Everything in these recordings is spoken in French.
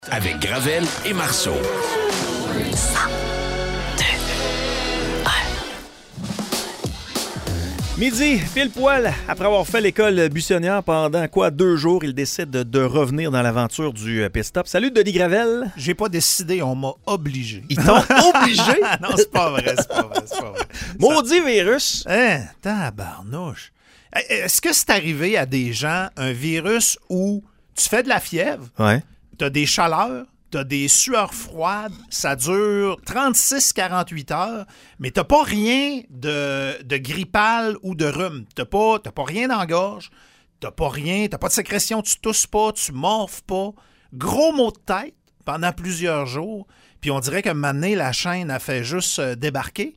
Avec Gravel et Marceau. 2, 1. Midi, pile poil, après avoir fait l'école buissonnière pendant 2 jours, il décide de revenir dans l'aventure du pit-stop. Salut Denis Gravel. J'ai pas décidé, on m'a obligé. Ils t'ont obligé? Non, c'est pas vrai. Maudit virus. Hein, tabarnouche. Est-ce que c'est arrivé à des gens, un virus où tu fais de la fièvre, Ouais. t'as des chaleurs, t'as des sueurs froides, ça dure 36-48 heures, mais t'as pas rien de grippal ou de rhume. T'as pas rien dans la gorge, t'as pas de sécrétion, tu tousses pas, tu morfles pas. Gros maux de tête pendant plusieurs jours, puis on dirait qu'à un moment donné, la chaîne a fait juste débarquer.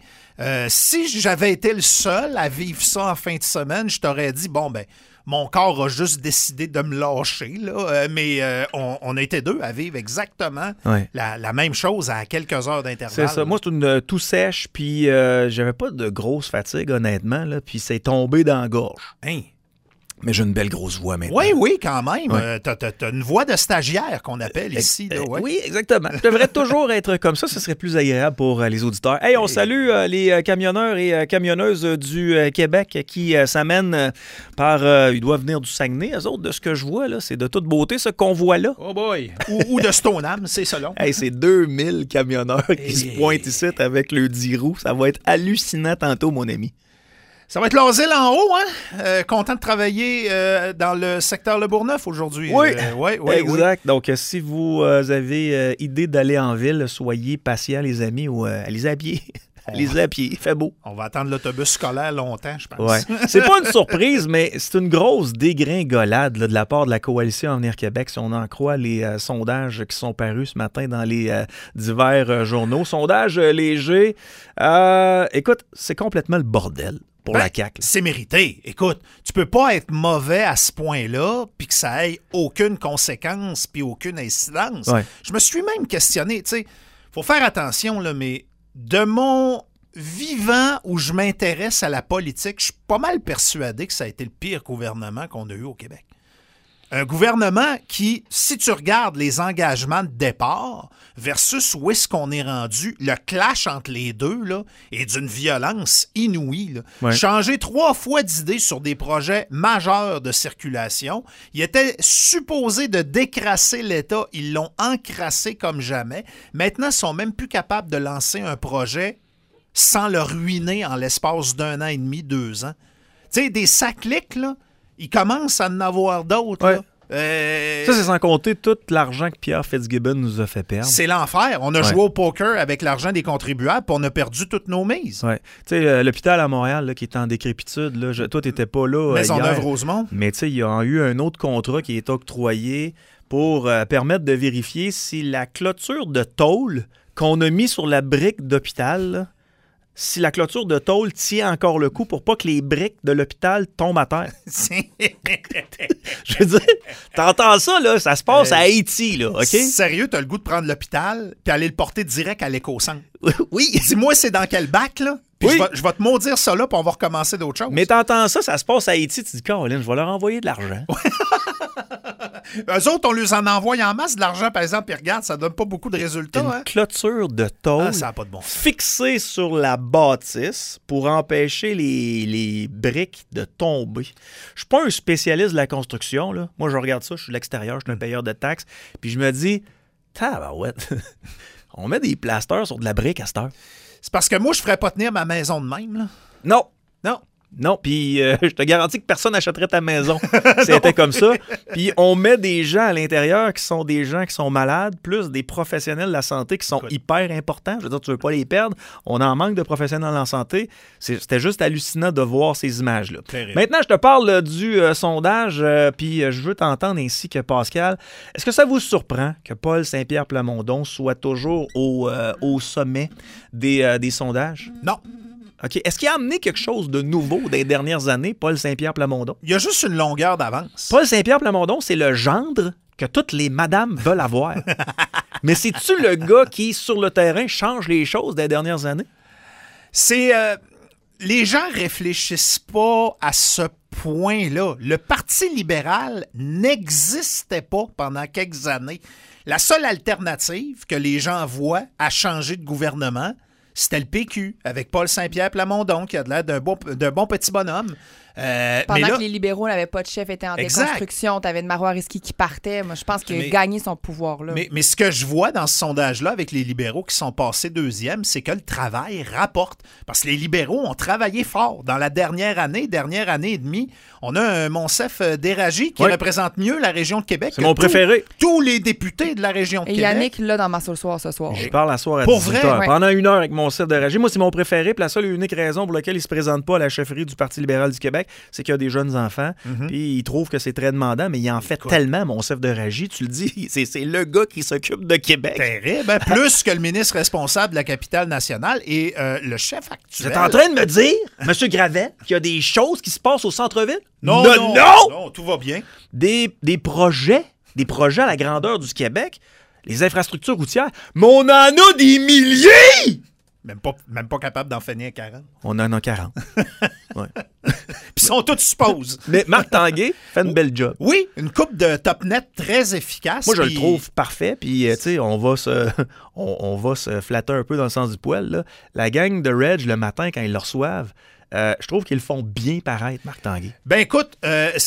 Si j'avais été le seul à vivre ça en fin de semaine, je t'aurais dit, bon, ben, mon corps a juste décidé de me lâcher, là. Mais on a été deux à vivre exactement la même chose à quelques heures d'intervalle. C'est ça. Moi, c'est une toux sèche, puis j'avais pas de grosse fatigue, honnêtement, là, puis c'est tombé dans la gorge. Hein? Mais j'ai une belle grosse voix maintenant. Oui, quand même. Ouais. T'as une voix de stagiaire qu'on appelle ici. Là, ouais. Oui, exactement. Je devrais toujours être comme ça. Ce serait plus agréable pour les auditeurs. Hey, on salue les camionneurs et camionneuses du Québec qui s'amènent par... ils doivent venir du Saguenay, eux autres, de ce que je vois. Là, c'est de toute beauté, ce convoi-là. Oh boy! ou de Stoneham, c'est selon. Hey, c'est 2000 camionneurs qui se pointent ici avec le 10 roues. Ça va être hallucinant tantôt, mon ami. Ça va être l'asile en haut, hein? Content de travailler dans le secteur Le Bourgneuf aujourd'hui. Oui, Oui. exact. Donc, si vous avez idée d'aller en ville, soyez patients, les amis, ou allez à pied. Allez à pied, il fait beau. On va attendre l'autobus scolaire longtemps, je pense. Ouais. C'est pas une surprise, mais c'est une grosse dégringolade là, de la part de la Coalition Avenir Québec, si on en croit les sondages qui sont parus ce matin dans les divers journaux. Sondage léger. Écoute, c'est complètement le bordel. Pour la CAQ. C'est mérité. Écoute, tu peux pas être mauvais à ce point-là puis que ça ait aucune conséquence puis aucune incidence. Ouais. Je me suis même questionné, tu sais, faut faire attention, là, mais de mon vivant où je m'intéresse à la politique, je suis pas mal persuadé que ça a été le pire gouvernement qu'on a eu au Québec. Un gouvernement qui, si tu regardes les engagements de départ versus où est-ce qu'on est rendu, le clash entre les deux là, est d'une violence inouïe. Là. Ouais. Changer 3 fois d'idée sur des projets majeurs de circulation. Ils étaient supposés de décrasser l'État. Ils l'ont encrassé comme jamais. Maintenant, ils sont même plus capables de lancer un projet sans le ruiner en l'espace d'1 an et demi, 2 ans. Tu sais, des sacliques, là, il commence à en avoir d'autres. Ouais. Là. Ça, c'est sans compter tout l'argent que Pierre Fitzgibbon nous a fait perdre. C'est l'enfer. On a joué au poker avec l'argent des contribuables puis on a perdu toutes nos mises. Ouais. Tu sais, l'hôpital à Montréal là, qui est en décrépitude, là, toi, tu n'étais pas là. Maisonneuve-Rosemont. Mais tu sais, il y a eu un autre contrat qui est octroyé pour permettre de vérifier si la clôture de tôle qu'on a mis sur la brique d'hôpital, là, si la clôture de tôle tient encore le coup pour pas que les briques de l'hôpital tombent à terre. Je veux dire, t'entends ça, là, ça se passe à Haïti, là, OK? Sérieux, t'as le goût de prendre l'hôpital puis aller le porter direct à l'éco-centre. Oui. Dis-moi, c'est dans quel bac, là? Puis Oui. je vais te maudire ça là puis on va recommencer d'autres choses. Mais t'entends ça, ça se passe à Haïti, tu dis, Caroline, je vais leur envoyer de l'argent. Eux autres, on leur en envoie en masse de l'argent, par exemple, puis regarde, ça donne pas beaucoup de résultats. Une Hein? clôture de tôle Ça n'a pas de bon sens. fixée sur la bâtisse pour empêcher les briques de tomber. Je suis pas un spécialiste de la construction, là. Moi, je regarde ça, je suis de l'extérieur, je suis un payeur de taxes, puis je me dis, tabarouette, on met des plasters sur de la brique à cette heure. C'est parce que moi, je ferais pas tenir ma maison de même, là. Non. Non. Non, puis je te garantis que personne n'achèterait ta maison si c'était comme ça. Puis on met des gens à l'intérieur qui sont des gens qui sont malades, plus des professionnels de la santé qui sont hyper importants. Je veux dire, tu veux pas les perdre. On en manque de professionnels en santé. C'était juste hallucinant de voir ces images-là. Terrible. Maintenant, je te parle du sondage, puis je veux t'entendre ainsi que Pascal. Est-ce que ça vous surprend que Paul Saint-Pierre Plamondon soit toujours au sommet des sondages? Non. OK. Est-ce qu'il a amené quelque chose de nouveau dans les dernières années, Paul Saint-Pierre Plamondon? Il y a juste une longueur d'avance. Paul Saint-Pierre Plamondon, c'est le gendre que toutes les madames veulent avoir. Mais c'est-tu le gars qui, sur le terrain, change les choses des dernières années? C'est... les gens réfléchissent pas à ce point-là. Le Parti libéral n'existait pas pendant quelques années. La seule alternative que les gens voient à changer de gouvernement, c'était le PQ, avec Paul Saint-Pierre Plamondon, qui a de l'air d'un bon petit bonhomme. Pendant que les libéraux n'avaient pas de chef, étaient en déconstruction, tu avais de Marois Risky qui partait. Moi, je pense qu'il a gagné son pouvoir là. Mais ce que je vois dans ce sondage-là avec les libéraux qui sont passés deuxième, c'est que le travail rapporte. Parce que les libéraux ont travaillé fort. Dans la dernière année et demie, on a un Monsef Déragi qui représente mieux la région de Québec. C'est mon préféré. Tous les députés de la région de Québec. Et Yannick, là, dans Marceau le soir ce soir. Je parle à soir à 18h. Pour vrai? Pendant 1 heure avec Monsef Déragi. Moi, c'est mon préféré. Puis la seule et unique raison pour laquelle il ne se présente pas à la chefferie du Parti libéral du Québec, c'est qu'il y a des jeunes enfants, puis il trouve que c'est très demandant, mais il en fait tellement, Monsef Déragi, tu le dis, c'est le gars qui s'occupe de Québec. Terrible, plus que le ministre responsable de la capitale nationale et le chef actuel. Vous êtes en train de me dire, M. Gravel, qu'il y a des choses qui se passent au centre-ville? Non, tout va bien. Des projets à la grandeur du Québec, les infrastructures routières, mais on en a des milliers! Même pas capable d'en finir 40. On en a 40. Ouais. Puis ils sont tous suppose. Mais Marc Tanguay fait une belle job. Oui, une coupe de top net très efficace. Moi, je le trouve parfait. Puis, tu sais, on va se flatter un peu dans le sens du poil. Là. La gang de Reg, le matin, quand ils le reçoivent, je trouve qu'ils le font bien paraître, Marc Tanguay. Ben écoute,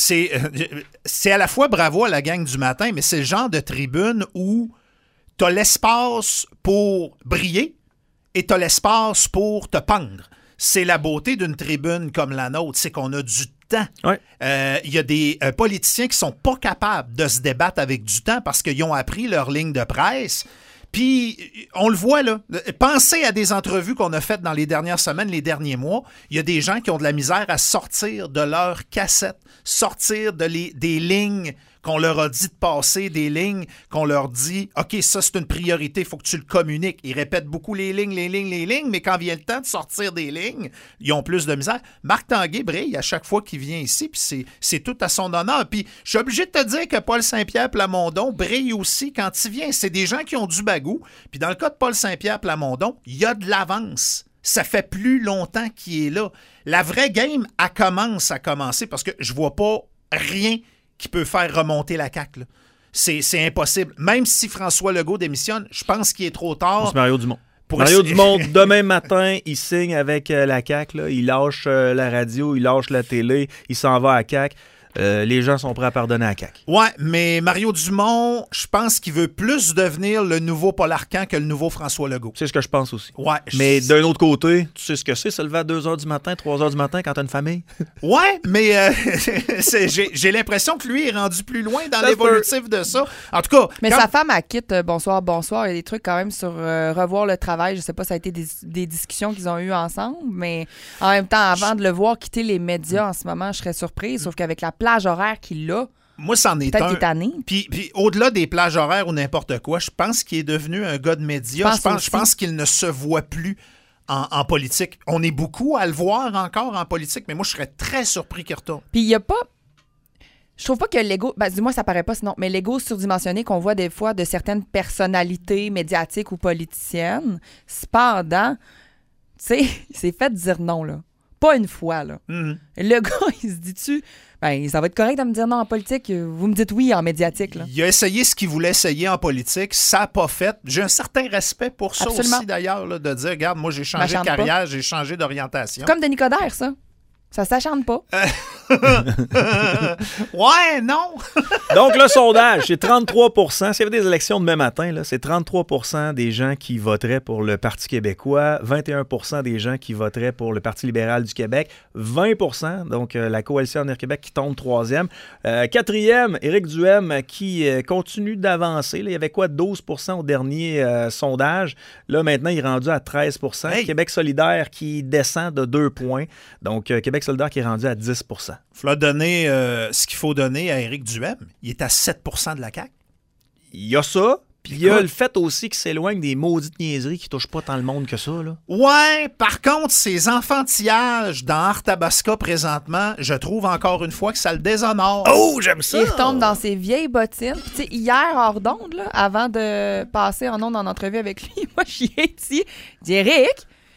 c'est à la fois bravo à la gang du matin, mais c'est le genre de tribune où tu as l'espace pour briller et tu as l'espace pour te pendre. C'est la beauté d'une tribune comme la nôtre, c'est qu'on a du temps. Ouais. Y a des politiciens qui sont pas capables de se débattre avec du temps parce qu'ils ont appris leur ligne de presse. Puis, on le voit, là. Pensez à des entrevues qu'on a faites dans les dernières semaines, les derniers mois. Il y a des gens qui ont de la misère à sortir de leur cassette, sortir des lignes qu'on leur a dit de passer, des lignes qu'on leur dit « OK, ça, c'est une priorité, il faut que tu le communiques. » Ils répètent beaucoup les lignes, mais quand vient le temps de sortir des lignes, ils ont plus de misère. Marc Tanguay brille à chaque fois qu'il vient ici, puis c'est tout à son honneur. Puis je suis obligé de te dire que Paul Saint-Pierre Plamondon brille aussi quand il vient. C'est des gens qui ont du bagou. Puis dans le cas de Paul Saint-Pierre Plamondon, il y a de l'avance. Ça fait plus longtemps qu'il est là. La vraie game, elle commence à commencer parce que je vois pas rien qui peut faire remonter la CAQ. Là. C'est impossible. Même si François Legault démissionne, je pense qu'il est trop tard. C'est Mario Dumont. Mario Dumont, demain matin, il signe avec la CAQ. Là. Il lâche la radio, il lâche la télé, il s'en va à CAQ. Les gens sont prêts à pardonner à CAQ. Ouais, mais Mario Dumont, je pense qu'il veut plus devenir le nouveau Paul Arcan que le nouveau François Legault. C'est ce que je pense aussi. Ouais. Mais d'un autre côté, tu sais ce que c'est, se lever à 2h du matin, 3h du matin quand t'as une famille? Ouais, mais j'ai l'impression que lui est rendu plus loin dans l'évolutif de ça. En tout cas... Mais sa femme, elle quitte bonsoir. Il y a des trucs quand même sur revoir le travail. Je sais pas, ça a été des discussions qu'ils ont eues ensemble, mais en même temps, avant de le voir quitter les médias en ce moment, je serais surprise, sauf qu'avec la plage horaire qu'il a, moi, c'en est peut-être un. qu'il est tanné. Puis au-delà des plages horaires ou n'importe quoi, je pense qu'il est devenu un gars de médias. Je pense qu'il ne se voit plus en politique. On est beaucoup à le voir encore en politique, mais moi, je serais très surpris qu'il retourne. Puis il n'y a pas... Je trouve pas que l'ego... Ben, dis-moi, ça paraît pas sinon, mais l'ego surdimensionné qu'on voit des fois de certaines personnalités médiatiques ou politiciennes, cependant, tu sais, il s'est fait dire non, là. Pas une fois, là. Mm-hmm. Le gars, il se dit-tu... Ben, ça va être correct de me dire non en politique. Vous me dites oui en médiatique, là. Il a essayé ce qu'il voulait essayer en politique. Ça n'a pas fait. J'ai un certain respect pour ça. Absolument. Aussi, d'ailleurs, là, de dire, regarde, moi, j'ai changé de carrière, j'ai changé d'orientation. C'est comme Denis Coderre, ça. Ça s'acharne pas. Ouais, non. Donc, le sondage, c'est 33 %. S'il y avait des élections demain matin, là, c'est 33 % des gens qui voteraient pour le Parti québécois, 21 % des gens qui voteraient pour le Parti libéral du Québec, 20 % donc la Coalition Avenir Québec qui tombe troisième. Quatrième, Éric Duhem qui continue d'avancer. Là, il y avait quoi, 12 % au dernier sondage. Là, maintenant, il est rendu à 13 %. Hey. Québec solidaire qui descend de 2 points. Donc, Québec solidaire qui est rendu à 10 %. Il faut donner ce qu'il faut donner à Éric Duhem. Il est à 7 % de la CAQ. Il y a ça. Puis il y a le fait aussi qu'il s'éloigne des maudites niaiseries qui touchent pas tant le monde que ça. Là. Ouais, par contre, ces enfantillages dans Arthabasca présentement, je trouve encore une fois que ça le déshonore. Oh, j'aime ça! Il retombe dans ses vieilles bottines. Puis, tu sais, hier, hors d'onde, là, avant de passer en onde en entrevue avec lui, moi, j'y ai dit, Éric,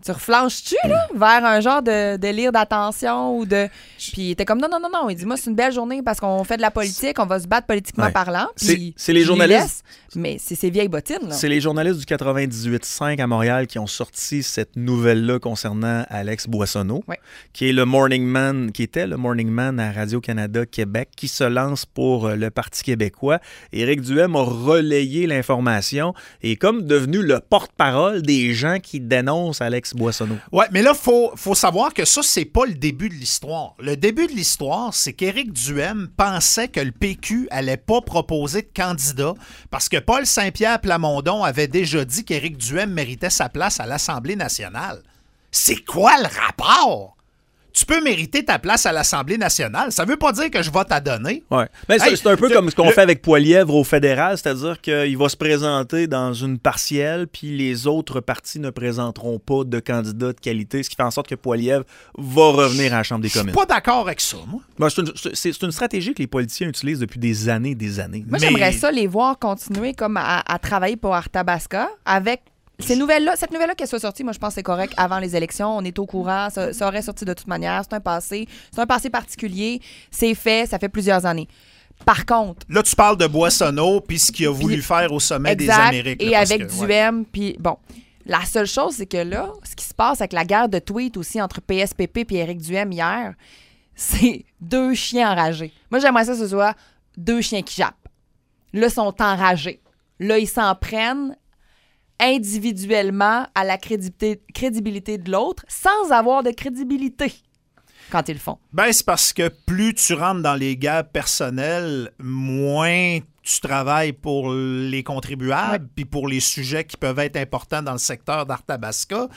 Tu reflanches-tu, là, vers un genre de délire d'attention ou de... Puis il était comme, non. Il dit, moi, c'est une belle journée parce qu'on fait de la politique, on va se battre politiquement parlant. Puis c'est les journalistes... laisse, mais c'est ces vieilles bottines, là. C'est les journalistes du 98.5 à Montréal qui ont sorti cette nouvelle-là concernant Alex Boissonneau, qui est le morning man, qui était le morning man à Radio-Canada Québec, qui se lance pour le Parti québécois. Éric Duhem a relayé l'information et est comme devenu le porte-parole des gens qui dénoncent Alex Boissonneau. Oui, mais là, faut savoir que ça, c'est pas le début de l'histoire. Le début de l'histoire, c'est qu'Éric Duhem pensait que le PQ allait pas proposer de candidat parce que Paul Saint-Pierre Plamondon avait déjà dit qu'Éric Duhem méritait sa place à l'Assemblée nationale. C'est quoi le rapport? Tu peux mériter ta place à l'Assemblée nationale. Ça veut pas dire que je vais t'adonner. Ouais. Mais c'est un peu comme ce qu'on fait avec Poilievre au fédéral, c'est-à-dire qu'il va se présenter dans une partielle, puis les autres partis ne présenteront pas de candidat de qualité, ce qui fait en sorte que Poilievre va revenir à la Chambre des communes. Je suis pas d'accord avec ça, moi. Ben, c'est une stratégie que les politiciens utilisent depuis des années. Moi, j'aimerais ça les voir continuer comme à travailler pour Arthabasca avec... Cette nouvelle-là qu'elle soit sortie, moi, je pense que c'est correct avant les élections. On est au courant. Ça aurait sorti de toute manière. C'est un passé particulier. C'est fait. Ça fait plusieurs années. Par contre... Là, tu parles de Boissonneau puis ce qu'il a voulu faire au sommet des Amériques. Et avec Duhem. Puis bon, la seule chose, c'est que là, ce qui se passe avec la guerre de tweets aussi entre PSPP et Éric Duhem hier, c'est 2 chiens enragés. Moi, j'aimerais ça que ce soit 2 chiens qui jappent. Là, ils sont enragés. Là, ils s'en prennent individuellement à la crédibilité de l'autre sans avoir de crédibilité quand ils le font. Ben, c'est parce que plus tu rentres dans les guerres personnelles, moins tu travailles pour les contribuables puis pour les sujets qui peuvent être importants dans le secteur d'Arthabasca.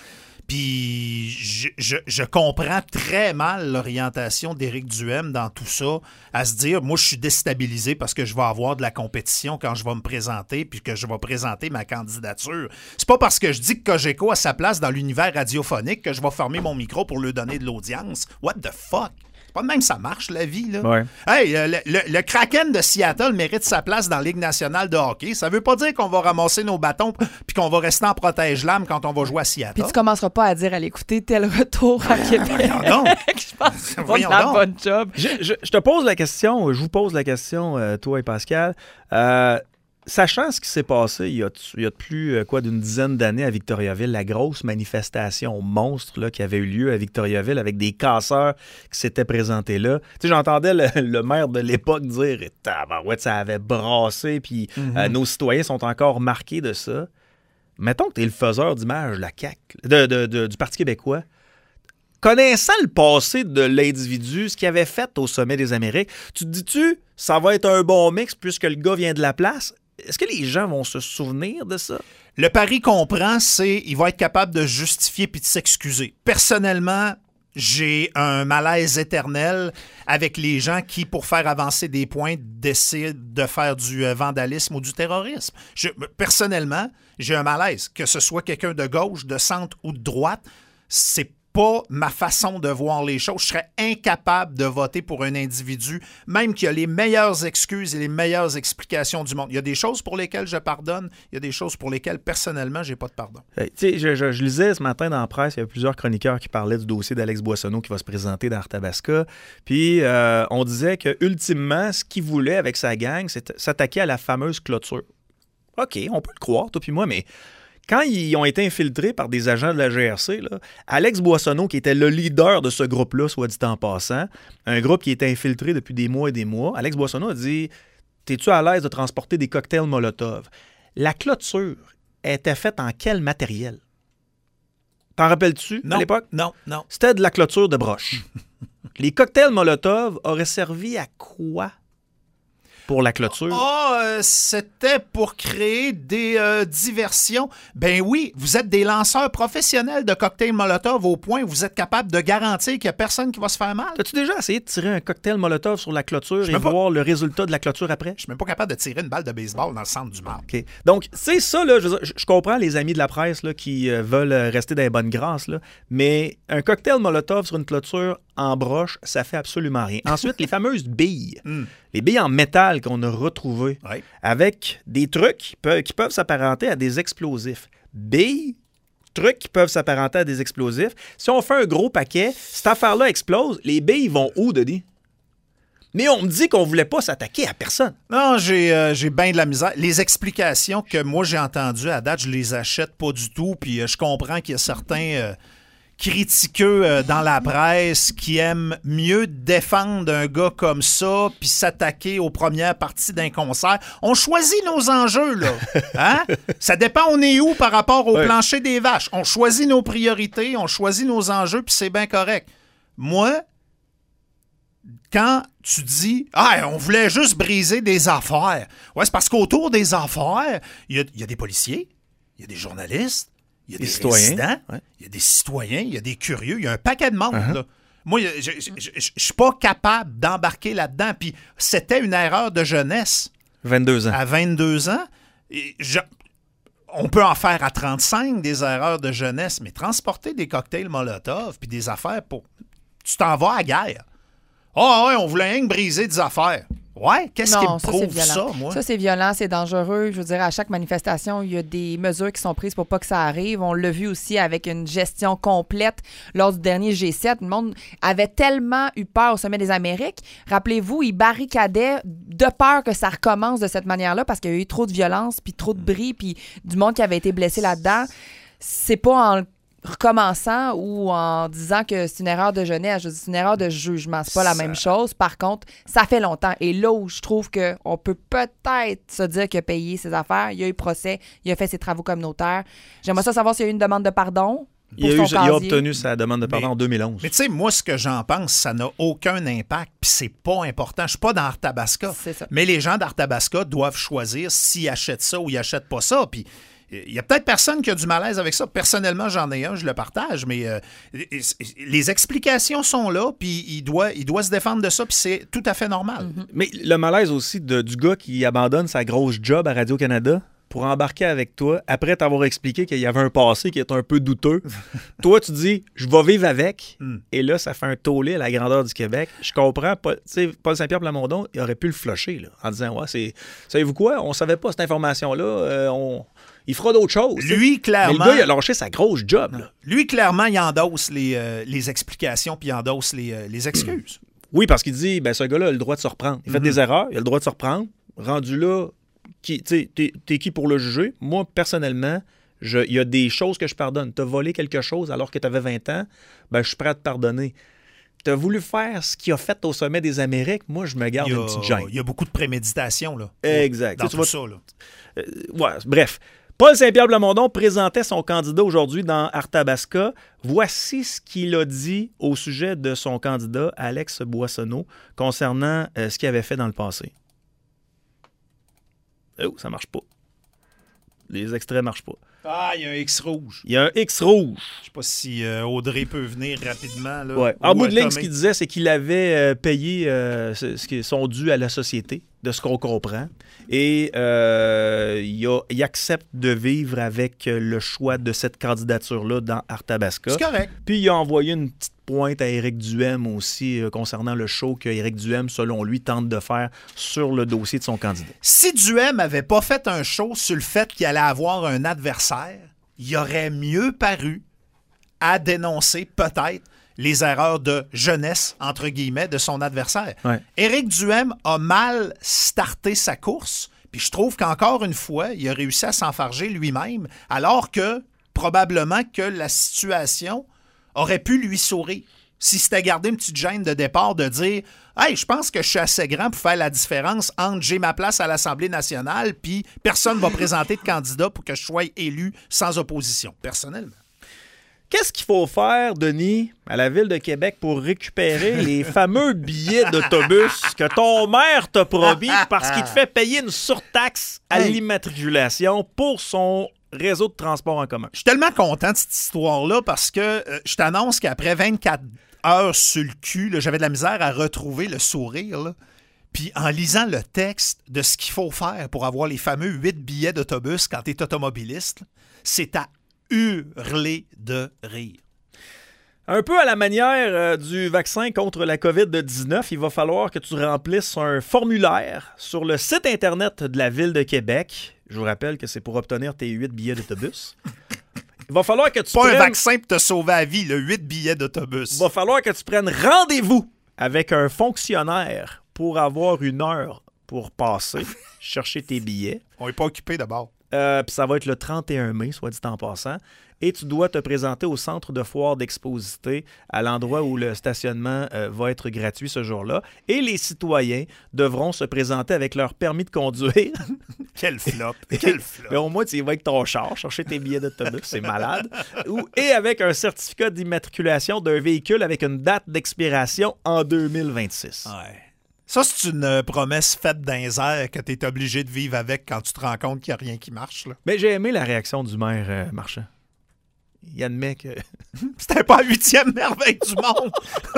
Puis je comprends très mal l'orientation d'Éric Duhem dans tout ça, à se dire, moi, je suis déstabilisé parce que je vais avoir de la compétition quand je vais me présenter puis que je vais présenter ma candidature. C'est pas parce que je dis que Cogeco a sa place dans l'univers radiophonique que je vais fermer mon micro pour lui donner de l'audience. What the fuck? C'est pas de même ça marche, la vie, là. Ouais. Hey, le Kraken de Seattle mérite sa place dans la Ligue nationale de hockey. Ça veut pas dire qu'on va ramasser nos bâtons puis qu'on va rester en protège-lame quand on va jouer à Seattle. Puis tu commenceras pas à dire à l'écouter tel retour à Québec. Voyons donc. Je pense que c'est un bon job. Je te pose la question, je vous pose la question, toi et Pascal. Sachant ce qui s'est passé il y a plus d'une dizaine d'années à Victoriaville, la grosse manifestation monstre là, qui avait eu lieu à Victoriaville avec des casseurs qui s'étaient présentés là. Tu sais, j'entendais le maire de l'époque dire « ça avait brassé, puis nos citoyens sont encore marqués de ça ». Mettons que tu es le faiseur d'image de la CAQ, du Parti québécois. Connaissant le passé de l'individu, ce qu'il avait fait au sommet des Amériques, tu te dis-tu, ça va être un bon mix puisque le gars vient de la place? Est-ce que les gens vont se souvenir de ça? Le pari qu'on prend, c'est qu'il va être capable de justifier puis de s'excuser. Personnellement, j'ai un malaise éternel avec les gens qui, pour faire avancer des points, décident de faire du vandalisme ou du terrorisme. Personnellement, j'ai un malaise. Que ce soit quelqu'un de gauche, de centre ou de droite, c'est pas ma façon de voir les choses. Je serais incapable de voter pour un individu, même qui a les meilleures excuses et les meilleures explications du monde. Il y a des choses pour lesquelles je pardonne, il y a des choses pour lesquelles, personnellement, j'ai pas de pardon. Tu sais, je lisais ce matin dans la presse, il y avait plusieurs chroniqueurs qui parlaient du dossier d'Alex Boissonneau qui va se présenter dans Arthabasca. Puis, on disait que ultimement, ce qu'il voulait avec sa gang, c'est s'attaquer à la fameuse clôture. OK, on peut le croire, toi puis moi, mais... Quand ils ont été infiltrés par des agents de la GRC, là, Alex Boissonneau, qui était le leader de ce groupe-là, soit dit en passant, un groupe qui était infiltré depuis des mois et des mois, Alex Boissonneau a dit « T'es-tu à l'aise de transporter des cocktails Molotov? » La clôture était faite en quel matériel? T'en rappelles-tu à l'époque? Non. C'était de la clôture de broche. Les cocktails Molotov auraient servi à quoi? Pour la clôture. C'était pour créer des diversions. Ben oui, vous êtes des lanceurs professionnels de cocktails Molotov au point où vous êtes capable de garantir qu'il n'y a personne qui va se faire mal. As-tu déjà essayé de tirer un cocktail Molotov sur la clôture et voir le résultat de la clôture après? Je suis même pas capable de tirer une balle de baseball dans le centre du marbre. OK. Donc, c'est ça, là, je comprends les amis de la presse là, qui veulent rester dans les bonnes grâces, là, mais un cocktail Molotov sur une clôture en broche, ça fait absolument rien. Ensuite, les fameuses billes. Les billes en métal qu'on a retrouvées avec des trucs qui peuvent s'apparenter à des explosifs. Billes, trucs qui peuvent s'apparenter à des explosifs. Si on fait un gros paquet, cette affaire-là explose, les billes vont où, Denis? Mais on me dit qu'on voulait pas s'attaquer à personne. Non, j'ai bien de la misère. Les explications que moi j'ai entendues à date, je les achète pas du tout. Puis je comprends qu'il y a certains critiqueux dans la presse qui aiment mieux défendre un gars comme ça puis s'attaquer aux premières parties d'un concert. On choisit nos enjeux, là. Hein? Ça dépend on est où par rapport au plancher des vaches. On choisit nos priorités, on choisit nos enjeux, puis c'est bien correct. Moi, quand tu dis « Ah, on voulait juste briser des affaires », ouais, c'est parce qu'autour des affaires, il y a des policiers, il y a des journalistes, il y a des résidents, il y a des citoyens, il y a des curieux, il y a un paquet de monde. Là. Moi, je suis pas capable d'embarquer là-dedans. Puis c'était une erreur de jeunesse. 22 ans. À 22 ans, on peut en faire à 35 des erreurs de jeunesse, mais transporter des cocktails Molotov puis des affaires pour... Tu t'en vas à la guerre. Ah ouais, on voulait rien que briser des affaires. Ouais, qu'est-ce qui me prouve ça, moi? Ça, c'est violent, c'est dangereux. Je veux dire, à chaque manifestation, il y a des mesures qui sont prises pour pas que ça arrive. On l'a vu aussi avec une gestion complète lors du dernier G7. Le monde avait tellement eu peur au sommet des Amériques. Rappelez-vous, ils barricadaient de peur que ça recommence de cette manière-là parce qu'il y a eu trop de violence, puis trop de bris, puis du monde qui avait été blessé là-dedans. C'est pas en recommençant ou en disant que c'est une erreur de jeunesse, je dis c'est une erreur de jugement, c'est pas la même chose. Par contre, ça fait longtemps. Et là où je trouve qu'on peut peut-être se dire qu'il a payé ses affaires, il y a eu procès, il a fait ses travaux communautaire. J'aimerais ça savoir s'il y a eu une demande de pardon. Il a obtenu sa demande de pardon en 2011. Mais tu sais, moi, ce que j'en pense, ça n'a aucun impact, puis c'est pas important. Je suis pas dans Arthabasca. Mais les gens d'Arthabasca doivent choisir s'ils achètent ça ou ils achètent pas ça. Puis il y a peut-être personne qui a du malaise avec ça. Personnellement, j'en ai un, je le partage, mais les explications sont là, puis il doit se défendre de ça, puis c'est tout à fait normal. Mm-hmm. Mais le malaise aussi du gars qui abandonne sa grosse job à Radio-Canada pour embarquer avec toi, après t'avoir expliqué qu'il y avait un passé qui est un peu douteux. Toi, tu dis, je vais vivre avec, et là, ça fait un tollé à la grandeur du Québec. Je comprends, Paul Saint-Pierre Plamondon, il aurait pu le flusher, là, en disant, ouais, savez-vous quoi, on savait pas cette information-là, il fera d'autres choses. Lui, clairement... Mais le gars, il a lâché sa grosse job. Là. Lui, clairement, il endosse les explications puis il endosse les excuses. Oui, parce qu'il dit, ce gars-là a le droit de se reprendre. Il fait des erreurs, il a le droit de se reprendre. Rendu là, t'es qui pour le juger? Moi, personnellement, il y a des choses que je pardonne. T'as volé quelque chose alors que t'avais 20 ans, je suis prêt à te pardonner. T'as voulu faire ce qu'il a fait au sommet des Amériques, moi, je me garde une petite gêne. Il y a beaucoup de préméditation, là. Exact. Dans tout ça, là. Bref. Paul Saint-Pierre Plamondon présentait son candidat aujourd'hui dans Arthabasca. Voici ce qu'il a dit au sujet de son candidat, Alex Boissonneau, concernant ce qu'il avait fait dans le passé. Oh, ça marche pas. Les extraits marchent pas. Ah, il y a un X rouge. Il y a un X rouge. Je sais pas si Audrey peut venir rapidement. Là, ouais. En bout de ligne, ce qu'il disait, c'est qu'il avait payé son dû à la société, de ce qu'on comprend. Et il accepte de vivre avec le choix de cette candidature-là dans Arthabasca. C'est correct. Puis il a envoyé une petite pointe à Éric Duhaime aussi concernant le show qu'Éric Duhaime, selon lui, tente de faire sur le dossier de son candidat. Si Duhaime n'avait pas fait un show sur le fait qu'il allait avoir un adversaire, il aurait mieux paru à dénoncer peut-être les erreurs de jeunesse, entre guillemets, de son adversaire. Ouais. Éric Duhaime a mal starté sa course, puis je trouve qu'encore une fois, il a réussi à s'enfarger lui-même, alors que probablement que la situation aurait pu lui sourire. Si c'était gardé une petite gêne de départ de dire « Hey, je pense que je suis assez grand pour faire la différence entre j'ai ma place à l'Assemblée nationale puis personne ne va présenter de candidat pour que je sois élu sans opposition. » Personnellement. Qu'est-ce qu'il faut faire, Denis, à la Ville de Québec pour récupérer les fameux billets d'autobus que ton maire t'a promis parce qu'il te fait payer une surtaxe à l'immatriculation pour son réseau de transport en commun? Je suis tellement content de cette histoire-là parce que je t'annonce qu'après 24 heures sur le cul, là, j'avais de la misère à retrouver le sourire. Là. Puis en lisant le texte de ce qu'il faut faire pour avoir les fameux 8 billets d'autobus quand tu es automobiliste, là, c'est à hurler de rire. Un peu à la manière du vaccin contre la COVID-19, il va falloir que tu remplisses un formulaire sur le site Internet de la Ville de Québec. Je vous rappelle que c'est pour obtenir tes 8 billets d'autobus. Il va falloir que tu Pas un prennes... vaccin pour te sauver la vie, 8 billets d'autobus. Il va falloir que tu prennes rendez-vous avec un fonctionnaire pour avoir 1 heure pour passer, chercher tes billets. On n'est pas occupé d'abord. Puis ça va être le 31 mai, soit dit en passant. Et tu dois te présenter au centre de foire d'Exposité, à l'endroit où le stationnement va être gratuit ce jour-là. Et les citoyens devront se présenter avec leur permis de conduire. Quel flop. Quel flop. Mais au moins, tu y vas avec ton char, chercher tes billets d'autobus, c'est malade. Et avec un certificat d'immatriculation d'un véhicule avec une date d'expiration en 2026. Ouais. Ça, c'est une promesse faite dans les airs que tu es obligé de vivre avec quand tu te rends compte qu'il n'y a rien qui marche. Là. Mais j'ai aimé la réaction du maire Marchand. Il admet que... C'était pas la 8e merveille du monde.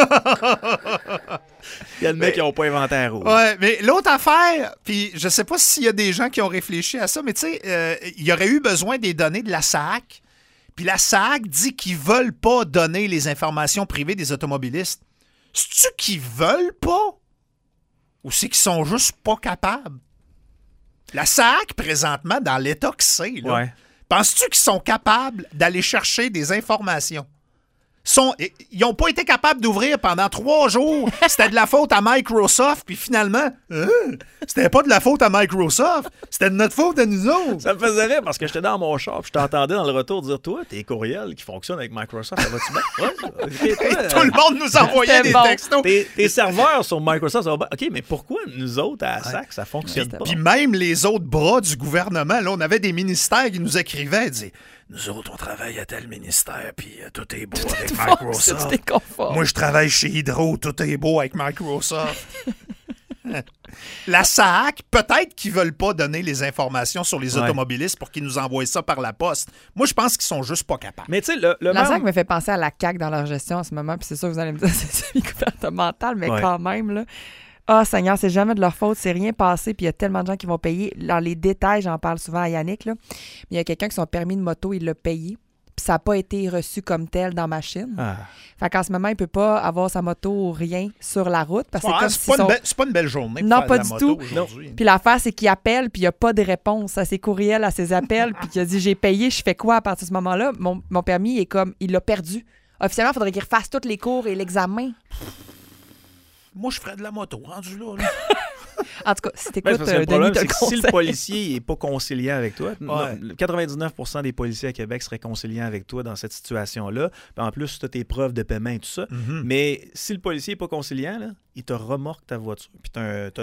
Il admet qu'ils n'ont pas inventé la roue. Ouais, mais l'autre affaire, puis je sais pas s'il y a des gens qui ont réfléchi à ça, mais tu sais, il y aurait eu besoin des données de la SAC, puis la SAC dit qu'ils veulent pas donner les informations privées des automobilistes. C'est-tu qu'ils veulent pas? Ou c'est qu'ils sont juste pas capables? La SAC, présentement, dans l'état que c'est, là, Ouais. penses-tu qu'ils sont capables d'aller chercher des informations? Ils n'ont pas été capables d'ouvrir pendant 3 jours. C'était de la faute à Microsoft, puis finalement, c'était pas de la faute à Microsoft. C'était de notre faute à nous autres. Ça me faisait rire parce que j'étais dans mon char, puis je t'entendais dans le retour dire, toi, tes courriels qui fonctionnent avec Microsoft, ça va-tu bien? Ouais. Ok, toi, Tout le monde nous envoyait des bon. textos. tes serveurs sur Microsoft, ça va bien. OK, mais pourquoi nous autres, à la SAC, ça fonctionne pas? Puis même les autres bras du gouvernement, là, on avait des ministères qui nous écrivaient, ils disaient, nous autres, on travaille à tel ministère, puis tout est beau avec Microsoft. C'était confort. Moi, je travaille chez Hydro, tout est beau avec Microsoft. La SAC, peut-être qu'ils veulent pas donner les informations sur les Ouais. automobilistes pour qu'ils nous envoient ça par la poste. Moi, je pense qu'ils sont juste pas capables. Mais tu sais, le La maire- SAC me fait penser à la CAQ dans leur gestion en ce moment, puis c'est sûr que vous allez me dire c'est semi-gouvernemental, mais Ouais. quand même, là. Ah, Seigneur, c'est jamais de leur faute, c'est rien passé, puis il y a tellement de gens qui vont payer. Dans les détails, j'en parle souvent à Yannick, là. Mais il y a quelqu'un qui son permis de moto, il l'a payé, puis ça n'a pas été reçu comme tel dans ma Chine. Ah. Fait qu'en ce moment, il peut pas avoir sa moto ou rien sur la route, parce que Ouais, c'est comme c'est si pas, son... c'est pas une belle journée pour Non, faire pas de la du moto tout. aujourd'hui. Puis l'affaire, c'est qu'il appelle, puis il n'y a pas de réponse à ses courriels, à ses appels, puis qu'il a dit « J'ai payé, je fais quoi à partir de ce moment-là? » Mon permis est comme, il l'a perdu. Officiellement, il faudrait qu'il refasse tous les cours et l'examen. Moi, je ferais de la moto, rendu là. En tout cas, si Ben, t'écoutes, c'est parce que le Denis, problème, te c'est le que si le conseille. policier n'est pas conciliant avec toi, Ouais. 99% des policiers à Québec seraient conciliants avec toi dans cette situation-là. Puis en plus, tu as tes preuves de paiement et tout ça. Mhm. Mais si le policier n'est pas conciliant, là, il te remorque ta voiture. Puis tu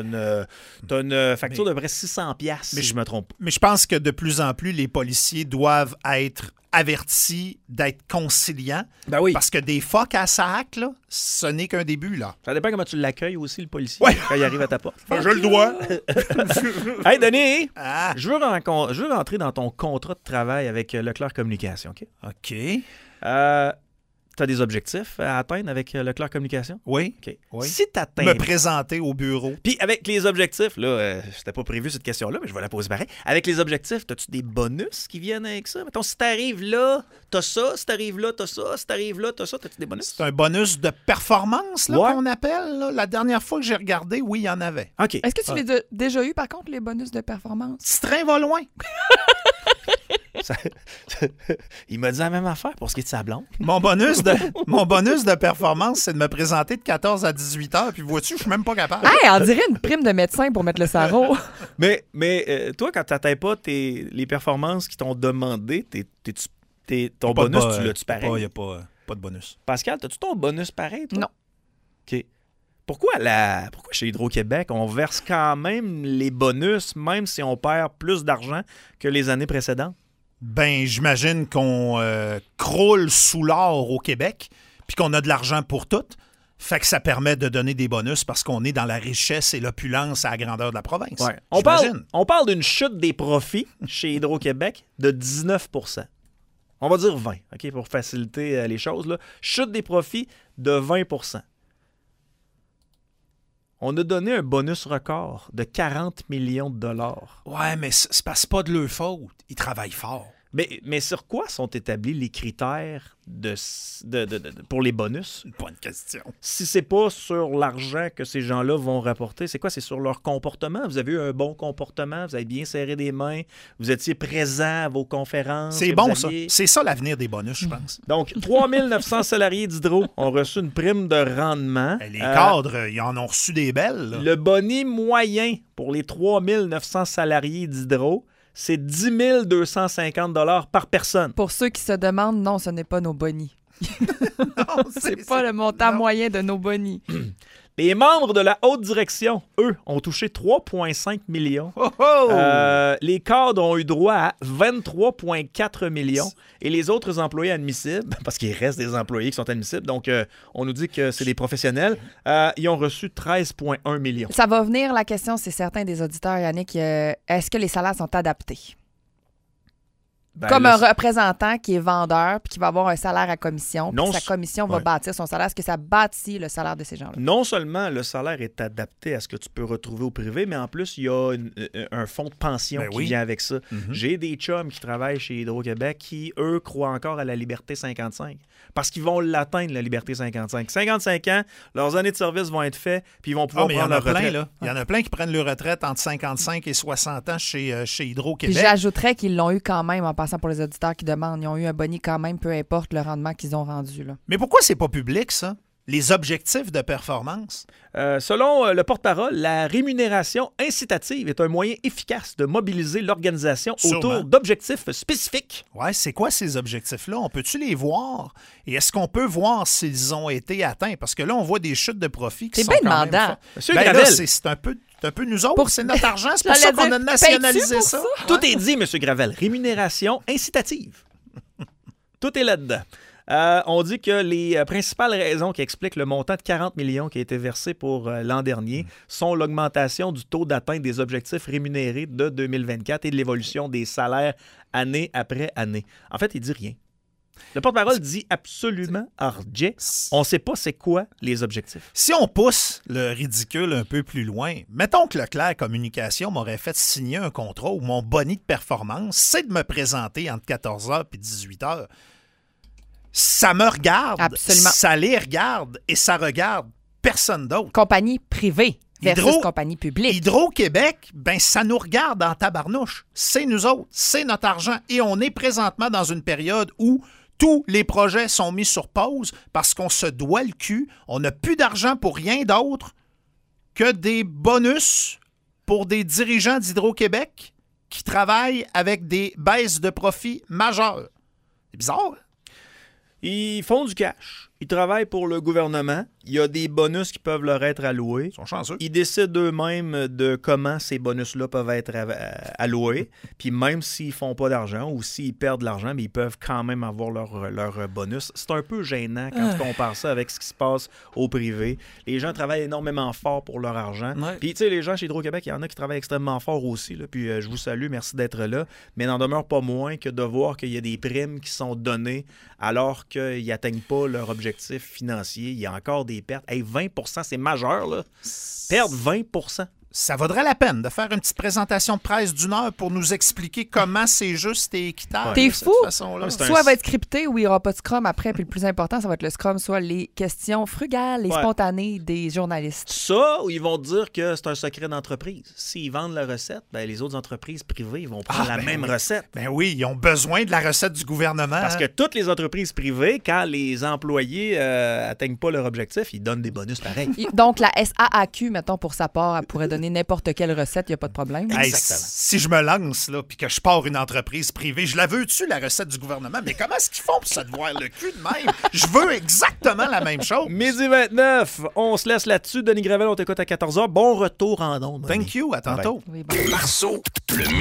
as une facture de près 600$, si je me trompe pas. Mais je pense que de plus en plus, les policiers doivent être avertis d'être conciliants. Ben oui. Parce que des fuck à sac, là, ce n'est qu'un début, là. Ça dépend comment tu l'accueilles aussi, le policier, Ouais. quand il arrive à ta porte. Je le dois. Hey, Denis! Ah, Je veux rentrer dans ton contrat de travail avec Leclerc Communication, OK? OK. Tu as des objectifs à atteindre avec Leclerc Communication? Oui. OK. Oui. Si tu atteins... Me présenter au bureau. Puis avec les objectifs, là, c'était pas prévu cette question-là, mais je vais la poser pareil. Avec les objectifs, as-tu des bonus qui viennent avec ça? Mettons, si t'arrives là, t'as ça. Si t'arrives là, t'as ça. Si t'arrives là, t'as ça. T'as-tu des bonus? C'est un bonus de performance là, Ouais. qu'on appelle. Là. La dernière fois que j'ai regardé, oui, il y en avait. OK. Est-ce que tu les as déjà eu, par contre, les bonus de performance? Petit train va loin. Ça- Il m'a dit la même affaire pour ce qui est de sa blonde. Mon bonus de performance, c'est de me présenter de 14 à 18 heures. Puis vois-tu, je suis même pas capable. Hey, on dirait une prime de médecin pour mettre le sarreau. Mais toi, quand t'atteins pas les performances qui t'ont demandé, ton Pas de bonus, bo- tu l'as-tu pareil? Il n'y a pas de bonus. Pascal, as-tu ton bonus pareil, toi? Non. OK. Pourquoi chez Hydro-Québec, on verse quand même les bonus, même si on perd plus d'argent que les années précédentes? Ben, j'imagine qu'on croule sous l'or au Québec, puis qu'on a de l'argent pour tout. Fait que ça permet de donner des bonus parce qu'on est dans la richesse et l'opulence à la grandeur de la province. Ouais. J'imagine. On parle d'une chute des profits chez Hydro-Québec de 19 %. On va dire 20 OK, pour faciliter les choses. Là. Chute des profits de 20 %. On a donné un bonus record de 40 millions de dollars. Ouais, mais c'est pas de leur faute. Ils travaillent fort. Mais sur quoi sont établis les critères pour les bonus? Bonne question. Si c'est pas sur l'argent que ces gens-là vont rapporter, c'est quoi? C'est sur leur comportement. Vous avez eu un bon comportement, vous avez bien serré des mains, vous étiez présent à vos conférences. C'est bon, ça. C'est ça l'avenir des bonus, je pense. Donc, 3900 salariés d'Hydro ont reçu une prime de rendement. Les cadres, ils en ont reçu des belles. Là. Le boni moyen pour les 3900 salariés d'Hydro, c'est 10 250 $ par personne. Pour ceux qui se demandent, non, ce n'est pas nos bonis. Non, C'est pas le montant moyen de nos bonis. Les membres de la haute direction, eux, ont touché 3,5 millions. Oh, oh! Les cadres ont eu droit à 23,4 millions. Et les autres employés admissibles, parce qu'il reste des employés qui sont admissibles, donc on nous dit que c'est des professionnels, ils ont reçu 13,1 millions. Ça va venir, la question, c'est certain des auditeurs, Yannick, est-ce que les salaires sont adaptés? Ben, Comme un représentant qui est vendeur puis qui va avoir un salaire à commission, puis Non, sa commission va ouais. bâtir son salaire. Est-ce que ça bâtit le salaire de ces gens-là? Non seulement le salaire est adapté à ce que tu peux retrouver au privé, mais en plus, il y a un fonds de pension qui vient avec ça. J'ai des chums qui travaillent chez Hydro-Québec qui, eux, croient encore à la liberté 55 parce qu'ils vont l'atteindre, la liberté 55. 55 ans, leurs années de service vont être faites puis ils vont pouvoir prendre leur retraite. Il y en a plein qui prennent leur retraite entre 55 et 60 ans chez Puis Hydro-Québec. j'ajouterais qu'ils l'ont eu quand même, en passant pour les auditeurs qui demandent. Ils ont eu un boni quand même, peu importe le rendement qu'ils ont rendu. Là. Mais pourquoi c'est pas public, ça? Les objectifs de performance? Selon le porte-parole, la rémunération incitative est un moyen efficace de mobiliser l'organisation autour d'objectifs spécifiques. Ouais, c'est quoi ces objectifs-là? On peut-tu les voir? Et est-ce qu'on peut voir s'ils ont été atteints? Parce que là, on voit des chutes de profit qui sont bien quand même demandant. fortes. Monsieur Ben Gravel. là, c'est un peu nous autres. C'est notre argent. C'est pour J'allais ça qu'on dire, a nationalisé payes-tu pour ça. Tout est dit, M. Gravel. Rémunération incitative. Tout est là-dedans. On dit que les principales raisons qui expliquent le montant de 40 millions qui a été versé pour l'an dernier sont l'augmentation du taux d'atteinte des objectifs rémunérés de 2024 et de l'évolution des salaires année après année. En fait, il dit rien. Le porte-parole dit absolument rien. On ne sait pas c'est quoi les objectifs. Si on pousse le ridicule un peu plus loin, mettons que Leclerc Communication m'aurait fait signer un contrat où mon boni de performance, c'est de me présenter entre 14h et 18h. Ça me regarde, Absolument. ça les regarde et ça regarde personne d'autre. Compagnie privée versus Hydro- compagnie publique. Hydro-Québec, ben ça nous regarde en tabarnouche. C'est nous autres, c'est notre argent. Et on est présentement dans une période où tous les projets sont mis sur pause parce qu'on se doit le cul. On n'a plus d'argent pour rien d'autre que des bonus pour des dirigeants d'Hydro-Québec qui travaillent avec des baisses de profit majeures. C'est bizarre, hein? Ils font du cash. Ils travaillent pour le gouvernement. Il y a des bonus qui peuvent leur être alloués. Ils sont chanceux. Ils décident eux-mêmes de comment ces bonus-là peuvent être alloués. Puis même s'ils font pas d'argent ou s'ils perdent de l'argent, mais ils peuvent quand même avoir leur bonus. C'est un peu gênant quand tu compares ça avec ce qui se passe au privé. Les gens travaillent énormément fort pour leur argent. Ouais. Puis tu sais, les gens chez Hydro-Québec, il y en a qui travaillent extrêmement fort aussi. Là. Puis je vous salue, merci d'être là. Mais n'en demeure pas moins que de voir qu'il y a des primes qui sont données alors qu'ils n'atteignent pas leur objectif financier. Il y a encore des pertes. Hey, 20 %, c'est majeur, là. Perdre 20 %. Ça vaudrait la peine de faire une petite présentation de presse d'une heure pour nous expliquer comment c'est juste et équitable. T'es de cette fou? façon-là. C'est un- Soit elle va être scriptée ou il n'y aura pas de scrum après. Puis le plus important, ça va être le scrum, soit les questions frugales et Ouais. spontanées des journalistes. Ça, ou ils vont dire que c'est un secret d'entreprise. S'ils vendent la recette, ben, les autres entreprises privées vont prendre la même recette. Ben oui, ils ont besoin de la recette du gouvernement. Parce que toutes les entreprises privées, quand les employés atteignent pas leur objectif, ils donnent des bonus pareils. Donc, la SAAQ, mettons, pour sa part, elle pourrait donner n'importe quelle recette, il n'y a pas de problème. Hey, Exactement. si je me lance là, puis que je pars une entreprise privée, je la veux-tu, la recette du gouvernement? Mais comment est-ce qu'ils font pour se devoir le cul de même? Je veux exactement la même chose. Midi 29, on se laisse là-dessus. Denis Gravel, on t'écoute à 14h. Bon retour en ondes. Thank you, à tantôt. Oui, bon. Marceau, le